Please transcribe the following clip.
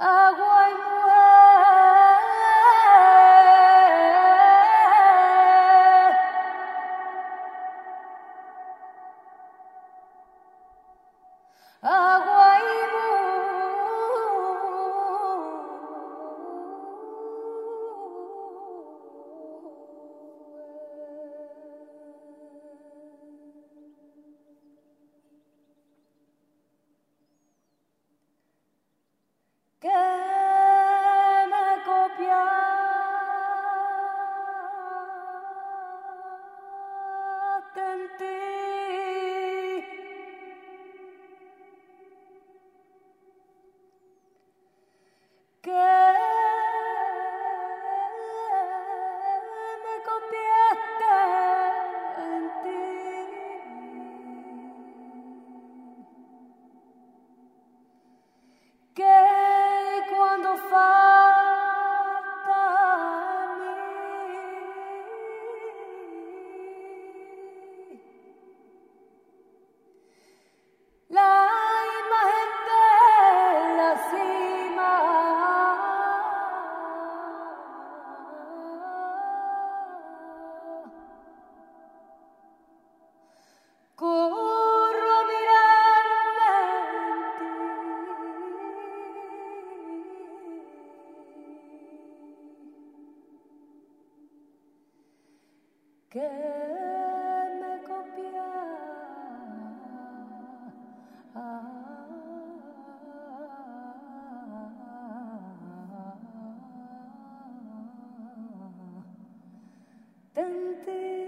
agua y muerte, agua y que me copiaste en ti, que me copiaste en ti, que cuando falta en mí la imagen de la cima corro a mirarme en ti, que me copiaste en ti.